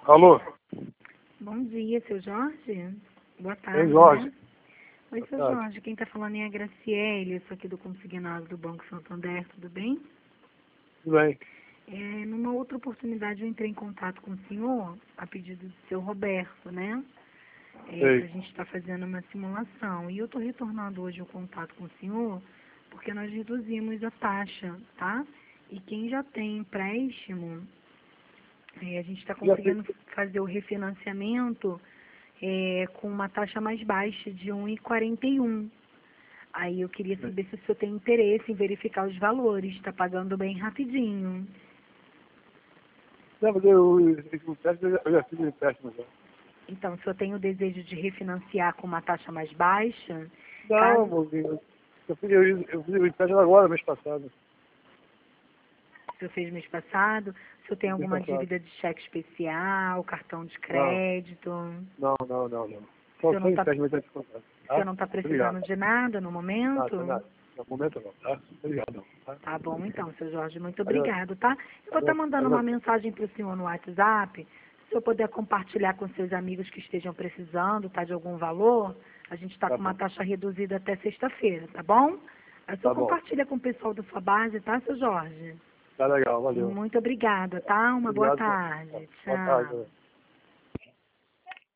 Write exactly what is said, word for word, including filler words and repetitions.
Alô? Bom dia, seu Jorge. Boa tarde. Ei, Jorge. Né? Oi, Boa seu tarde. Jorge. Quem está falando é a Graciele, eu sou aqui do Consignado do Banco Santander, tudo bem? Tudo bem? É, numa outra oportunidade eu entrei em contato com o senhor, a pedido do seu Roberto, né? É, Sei. para a gente estar fazendo uma simulação. E eu estou retornando hoje o contato com o senhor, porque nós reduzimos a taxa, tá? E quem já tem empréstimo, é, a gente está Já sei. conseguindo fazer o refinanciamento é, com uma taxa mais baixa de um vírgula quarenta e um. Aí eu queria saber se o senhor tem interesse em verificar os valores, está pagando bem rapidinho. Não, mas eu, eu, eu, eu, já- eu já fiz o empréstimo já. Então, o senhor tem o desejo de refinanciar com uma taxa mais baixa? Não, Caso mozinho. Eu fiz, eu, eu fiz o empréstimo agora, mês passado. o senhor fez mês passado, o senhor tem Mês alguma passado. dívida de cheque especial, cartão de Não, crédito? não, não, não, não. O Só senhor não só está empréstimo já te contato. o senhor Tá? não tá Obrigado. precisando de nada no Nada, momento? nada. No momento não, tá? Obrigado, não. Tá? Tá bom, então, seu Jorge, muito Agra- obrigado, tá? Eu vou estar agra- mandando uma agra- mensagem para o senhor no WhatsApp. Se o senhor puder compartilhar com seus amigos que estejam precisando, tá, de algum valor, a gente está Tá com uma bom, taxa reduzida até sexta-feira, tá bom? Aí o senhor tá bom. compartilha com o pessoal da sua base, tá, seu Jorge? Tá legal, valeu. Muito obrigada, tá? Uma boa Obrigado. tarde. Boa tarde. Tchau.